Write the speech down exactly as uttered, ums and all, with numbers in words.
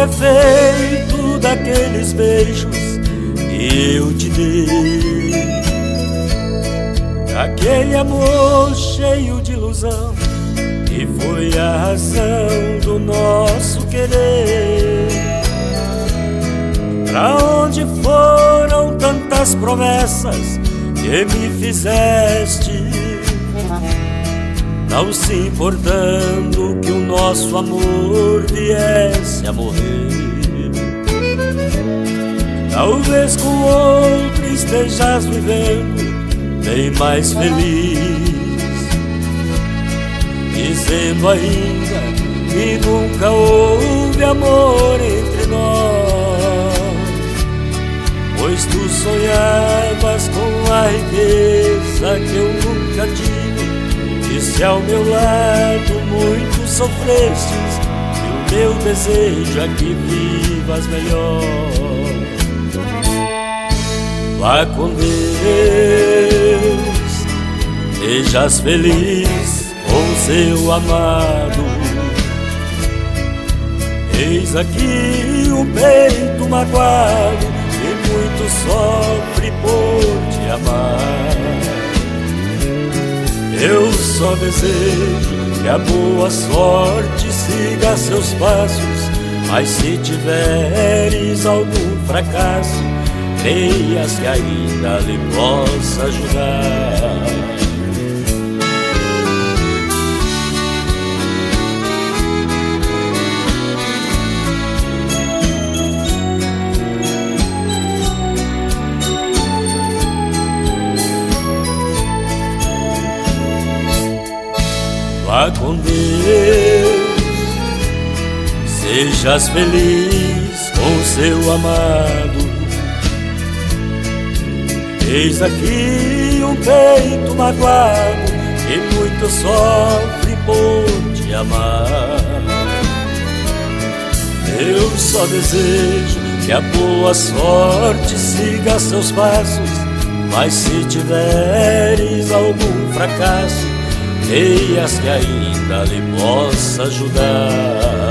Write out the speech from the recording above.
é feito daqueles beijos que eu te dei, aquele amor cheio de ilusão que foi a razão do nosso querer. Pra onde foram tantas promessas que me fizeste, não se importando que o nosso amor viesse a morrer? Talvez com outro estejas vivendo bem mais feliz, dizendo ainda que nunca houve amor entre nós, pois tu sonhavas com a riqueza que eu nunca tive, e se ao meu lado muito sofrestes, e o meu desejo é que vivas melhor. Vá com Deus, sejas feliz com seu amado. Eis aqui um peito magoado que muito sofre por te amar. Eu só desejo que a boa sorte siga seus passos, mas se tiveres algum fracasso, creias que ainda lhe possa ajudar. Vá com Deus, sejas feliz com seu amado. Eis aqui um peito magoado que muito sofre por te amar. Eu só desejo que a boa sorte siga seus passos, mas se tiveres algum fracasso, creias que ainda lhe possa ajudar.